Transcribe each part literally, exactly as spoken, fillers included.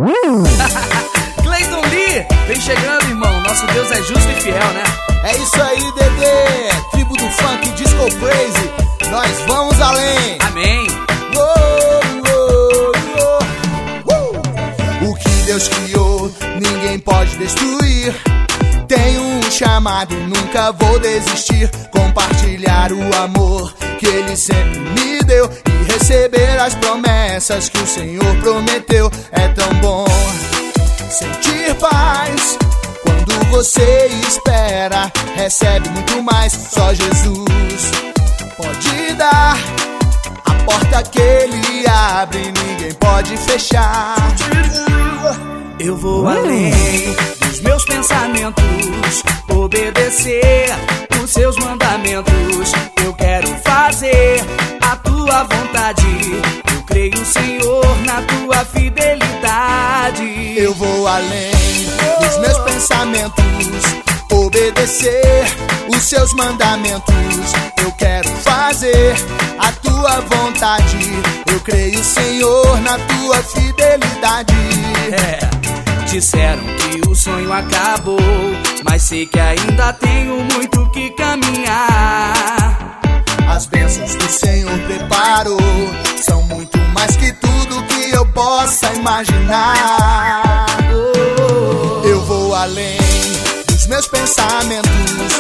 Cleiton Lee, vem chegando, irmão. Nosso Deus é justo e fiel, né? É isso aí, Dedê. Tribo do funk, disco crazy. Nós vamos além. Amém. Oh, oh, oh. Uh. O que Deus criou, ninguém pode destruir. Tenho um chamado, nunca vou desistir. Compartilhar o amor que Ele sempre me deu e receber as promessas que o Senhor prometeu. É tão bom sentir paz quando você espera, recebe muito mais. Só Jesus pode dar a porta que Ele abre, ninguém pode fechar. Eu vou além dos meus pensamentos, obedecer os seus mandamentos. Eu quero fazer a tua vontade. Eu creio, Senhor, na tua fidelidade. Eu vou além dos meus pensamentos, obedecer os seus mandamentos. Eu quero fazer a tua vontade. Eu creio, Senhor, na tua fidelidade. É. Disseram que o sonho acabou, mas sei que ainda tenho muito que caminhar. As bênçãos que o Senhor preparou são muito mais que tudo que eu possa imaginar. Eu vou além dos meus pensamentos,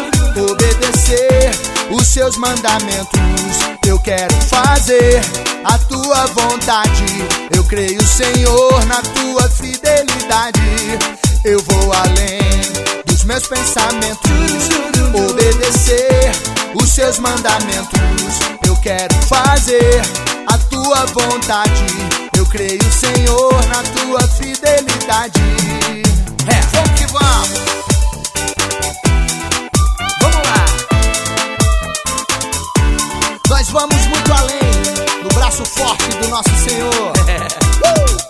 obedecer os seus mandamentos. Eu quero fazer a tua vontade. Eu creio, Senhor, na tua fidelidade. Eu vou além dos meus pensamentos, obedecer os seus mandamentos. Eu quero fazer a tua vontade. Eu creio, Senhor, na tua fidelidade. É, vamos que vamos. Vamos lá. Nós vamos muito além do braço forte do nosso Senhor. uh!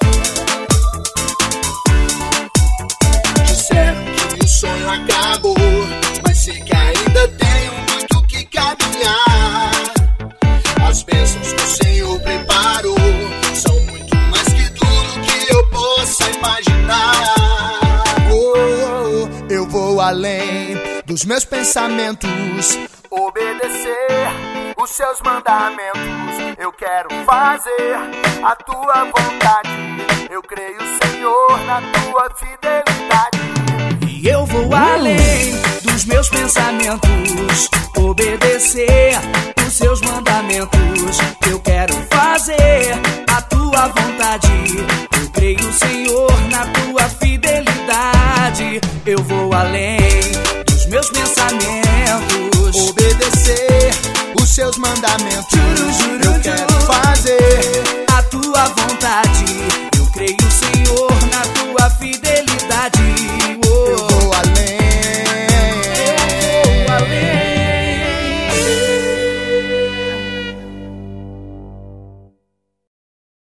Disseram que o sonho acabou, mas sei que ainda tenho muito que caminhar. As bênçãos que o Senhor preparou são muito mais que tudo que eu possa imaginar. Oh, oh, eu vou além dos meus pensamentos, obedecer os seus mandamentos. Eu quero fazer a tua vontade. Eu creio, Senhor, na tua fidelidade. E eu vou além dos meus pensamentos, obedecer os seus mandamentos. Eu quero fazer a tua vontade. Eu creio, Senhor, na tua fidelidade. Eu vou além dos meus pensamentos, obedecer os seus mandamentos. Juro, juro, eu quero fazer a tua vontade.